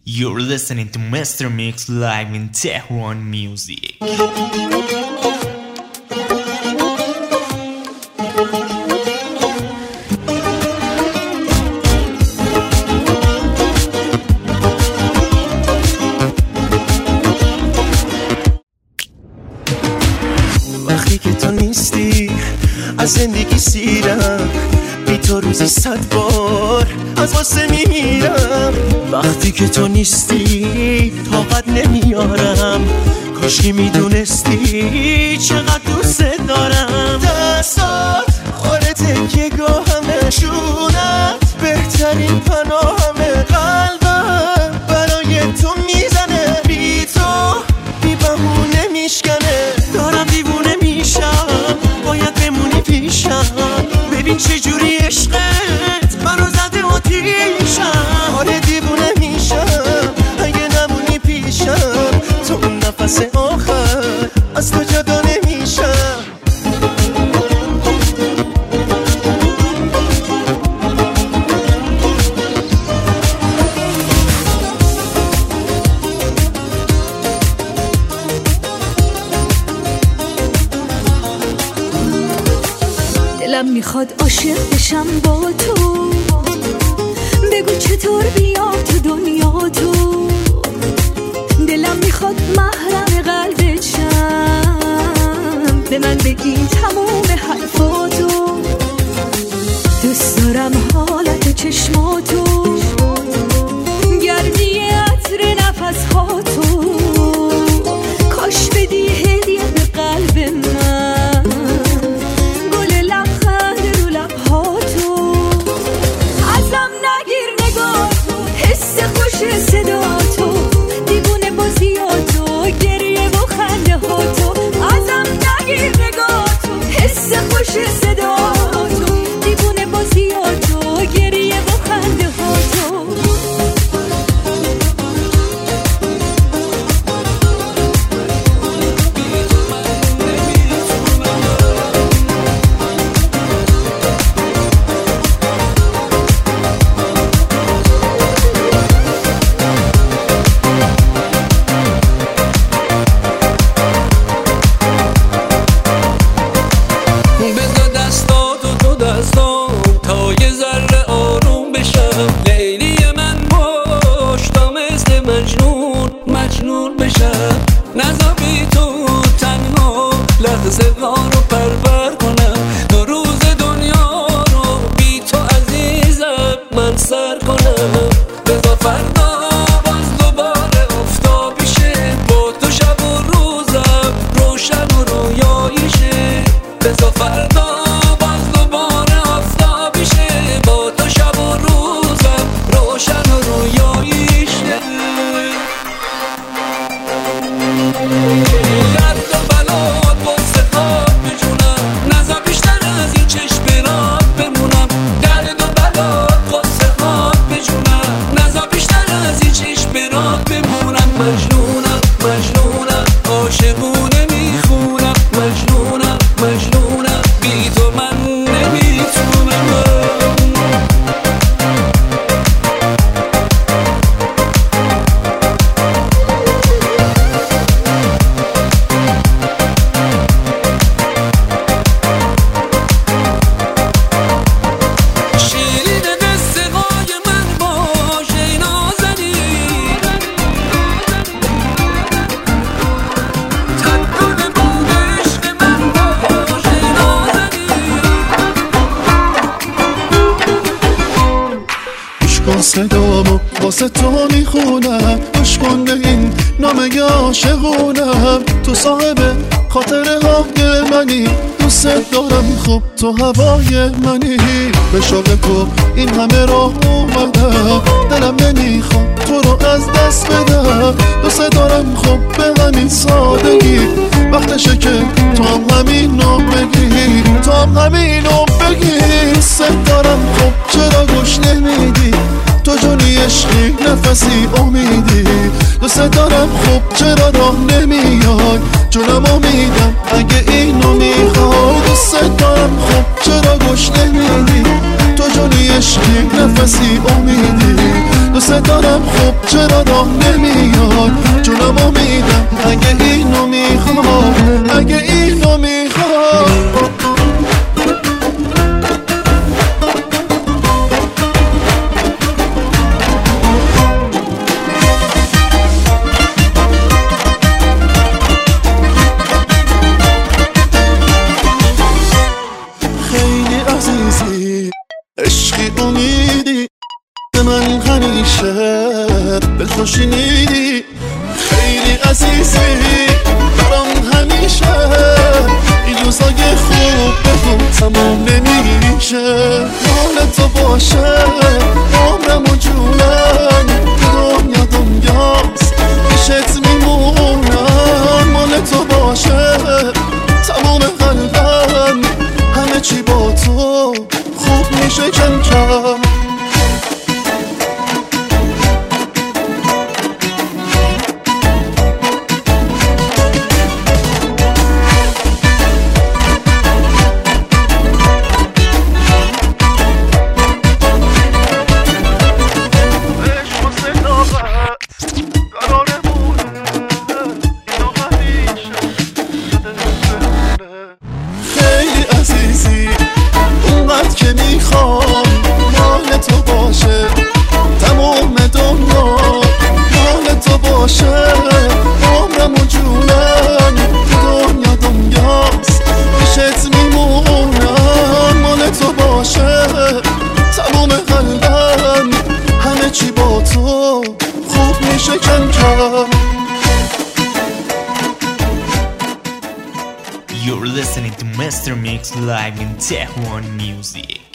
You're listening to Mr. Mix live in Tehran Music. وقتی که تو نیستی از زندگی سیرم، بی تو روزی 100 بار از واسه میمیرم. وقتی که تو نیستی طاقت نمیارم، کاشکی میدونستی چقدر دوست دارم. دستات خاره تکیه گاهمه، شونت بهترین پناهمه. قلبم برای تو میزنه، بی تو بی بهونه میشکنه. دارم دیوونه میشم، باید بمونی پیشم. ببین چجوری عشقت منو زده آتیشم. آره دیوونه میشم اگه نمونی پیشم. تو اون نفس آخر از تو جدا نمیشم. دلم میخواد عاشق بشم با تو، بگو چطور بیام تو دنیا تو. دلم میخواد محرم قلبت شم، به من بگی تموم حرفاتو. دوست دارم حالت چشماتو، گردی عطر نفسهاتو. کاش بدی هدیه به قلب من، گل لبخند رو لبهاتو. ازم نگیر نگاهتو، حس خوش صداتو. دیوونه بازیاتو، گریه و خنده هاتو. ازم نگیر نگاهتو، حس خوش صداتو. دیوونه بازیاتو، گریه و خنده هاتو. صدامو واسه تو میخونم، گوش کن به این نامه عاشقونم. تو صاحب خاطره های منی، دوست دارم خوب تو هوای منی. به شوق تو این همه راه اومدم، دلم نمیخواد تو رو از دست بدم. دوست دارم خوب به همین سادگی، وقتشه که تو هم همینو بگی. تو هم همینو بگی. دوست دارم خوب چرا گوش نمیدی؟ تو جونی عشقی نفسی امیدی. دوست دارم خوب چرا راه نمیای؟ جونم امیدم اگه اینو میخوای. دوست دارم خوب چرا گوش نمیدی؟ تو جونی عشقی نفسی امیدی. دوست دوست دارم خب چرا راه نمیاد جونمو میدم اگه اینو میخواد اگه اینو میخواد عشقی امیدی به من همیشه دلخوشی میدی خیلی عزیزی برام همیشه این روزای خوب بگم تمام نمیشه مال تو باشه عمرم و جونم دنیا دنیاست پیشت میمونم مال تو باشه تمام قلبم همه چی با تو خوب میشه کم کم خیلی عزیزی اونقدر که میخوام مال تو باشه تمام دنیا مال تو باشه عمرم و جونم دنیا دنیاست پیشت میمونم مال تو باشه تمام قلبم همه چی با تو خوب میشه کم کم. You're listening to Master Mix live in Tehran Music.